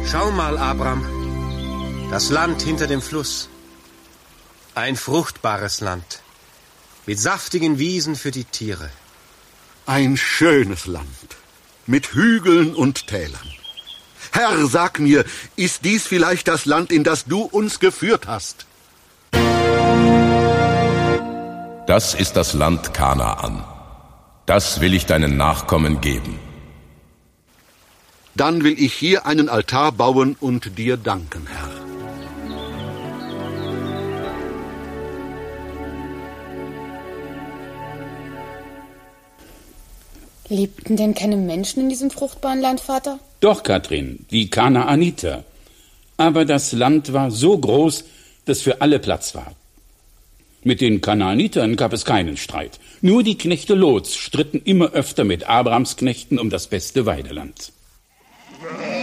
Schau mal, Abram, das Land hinter dem Fluss. Ein fruchtbares Land, mit saftigen Wiesen für die Tiere. Ein schönes Land, mit Hügeln und Tälern. Herr, sag mir, ist dies vielleicht das Land, in das du uns geführt hast? Das ist das Land Kanaan. Das will ich deinen Nachkommen geben. Dann will ich hier einen Altar bauen und dir danken, Herr. Lebten denn keine Menschen in diesem fruchtbaren Land, Vater? Doch, Katrin, die Kanaaniter. Aber das Land war so groß, dass für alle Platz war. Mit den Kanaanitern gab es keinen Streit. Nur die Knechte Lots stritten immer öfter mit Abrams Knechten um das beste Weideland.